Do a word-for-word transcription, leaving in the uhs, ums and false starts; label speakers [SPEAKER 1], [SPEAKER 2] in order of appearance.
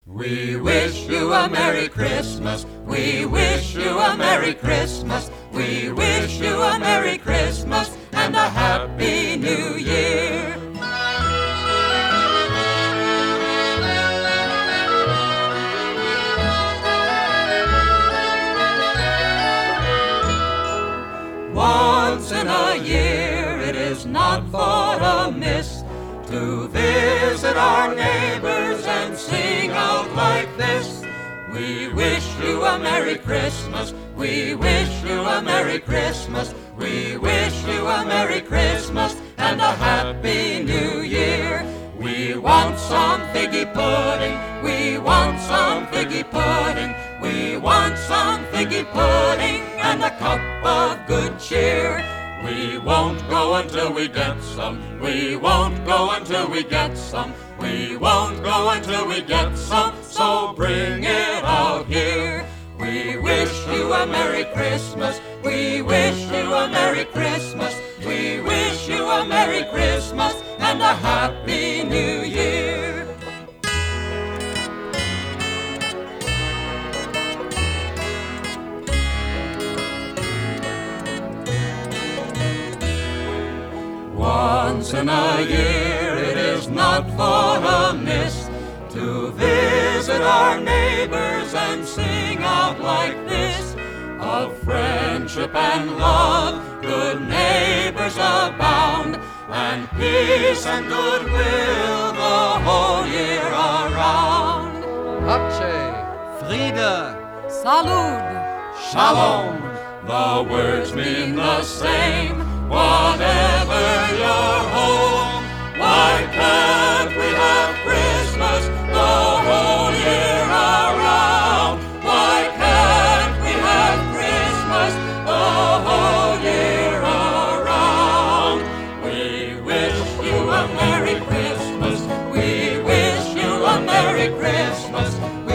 [SPEAKER 1] We wish you a Merry Christmas. We wish you a Merry Christmas. We wish you a Merry Christmas and a Happy New Year. Once in a year it is not thought amiss to visit our neighbors and sing out like this. We wish you a Merry Christmas. We wish you a Merry Christmas. We wish you a Merry Christmas and a Happy New Year. We want some figgy pudding. We want some figgy pudding. We want some figgy pudding and a cup of good cheer. We won't go until we get some. We won't go until we get some. We won't go until we get some. So bring it out here. We wish you a Merry Christmas. We wish you a Merry Christmas. We wish you a Merry Christmas and a Happy New Year. Once in a year it is not thought amiss to visit our neighbors and sing out like this. Of friendship and love, good neighbors abound, and peace and goodwill the whole year around.
[SPEAKER 2] Pace, Friede,
[SPEAKER 3] Salud,
[SPEAKER 1] Shalom, the words mean the same. Whatever your home, why can't we have Christmas the whole year around? Why can't we have Christmas the whole year around? We wish you a Merry Christmas. We wish you a Merry Christmas.